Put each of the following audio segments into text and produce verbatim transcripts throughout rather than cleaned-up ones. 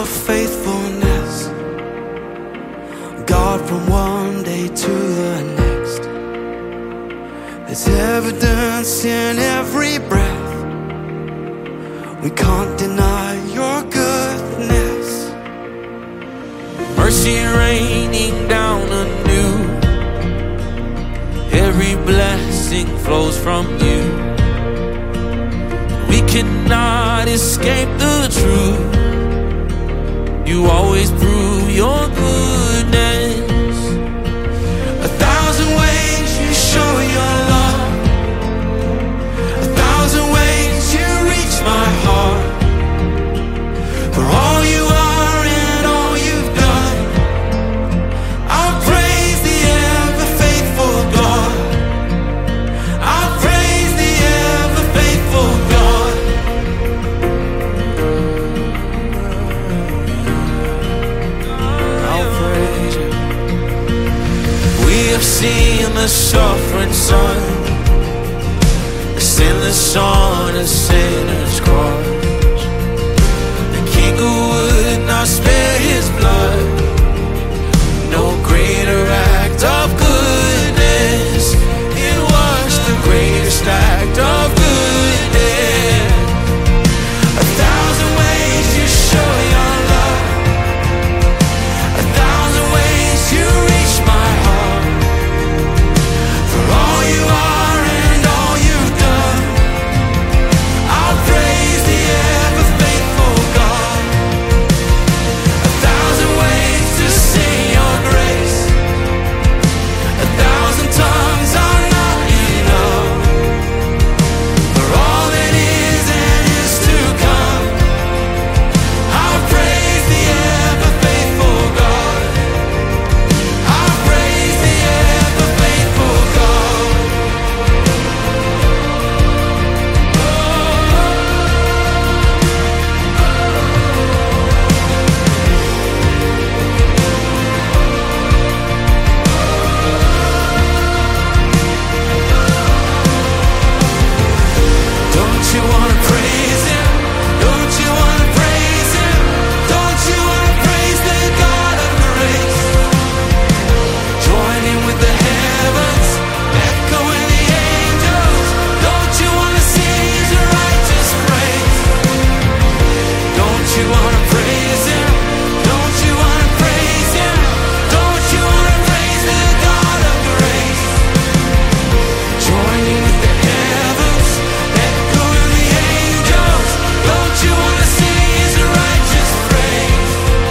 your faithfulness, God, from one day to the next. There's evidence in every breath. We can't deny your goodness. Mercy raining down anew. Every blessing flows from you. We cannot escape the truth. You always prove your goodness. A thousand ways you show your love, a thousand ways you reach my heart. For all you are and all you've done, I'll praise the ever-faithful God. I'll praise the ever-faithful God. I'll praise you. We have seen the suffering Son, the sinless on a sinner's cross, the King who would not spare his blood. No greater act of goodness. It was the greatest act of goodness. A thousand ways you show your love, a thousand ways you reach my heart. For all you are and all you've done, I'll praise the ever-faithful God. A thousand ways to sing your grace, a thousand tongues are not enough. For all that is and is to come, I'll praise the ever-faithful God. I'll praise the ever-faithful God. Don't you wanna praise him? Don't you wanna praise him? Don't you wanna praise the God of grace? Joining with the heavens, echoing the angels. Don't you wanna sing his righteous praise? Don't you wanna praise him? Don't you wanna praise him? Don't you wanna praise the God of grace? Joining with the heavens, echoing the angels. Don't you wanna sing his righteous praise?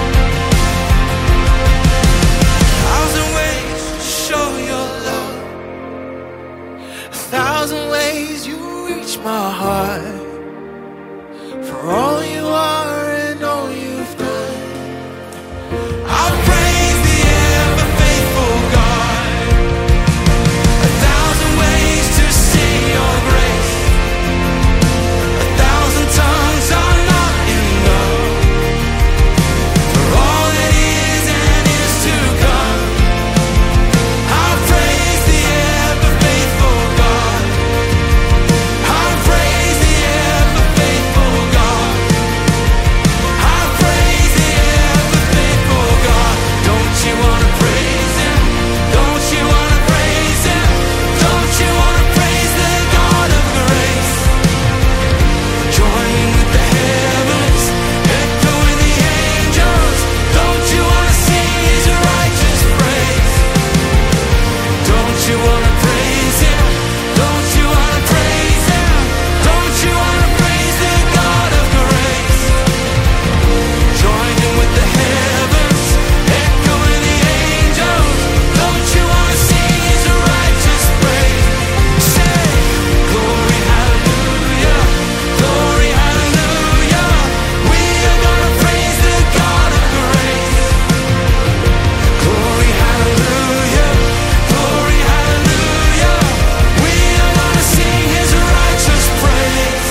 Thousand ways to show your love, a thousand ways you reach my heart. For all you are and all you've done, I'll praise the ever-faithful God. A thousand ways to sing your grace, a thousand tongues are not enough. For all that is and is to come, I'll praise the ever-faithful God. I'll praise the ever-faithful God. I'll praise the ever-faithful God. Don't you wanna praise him? Don't you wanna praise him? Don't you wanna praise the God of grace? Joining with the heavens, echoing the angels. Don't you wanna sing his righteous praise? Don't you wanna praise him? Don't you wanna praise him? Don't you wanna praise the God of grace? Joining with the heavens, echoing the angels. Don't you wanna sing his righteous praise? Say, glory, hallelujah, glory, hallelujah. We are gonna praise the God of grace. Glory, hallelujah, glory, hallelujah. We are gonna sing his righteous praise.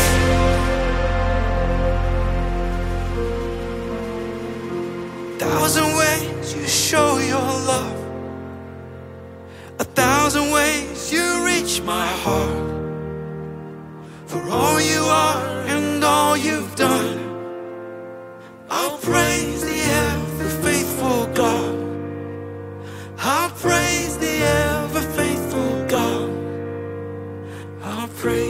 Thousand ways you show your love, a thousand ways you reach my heart. For all you are and all you've done, I'll praise my praise.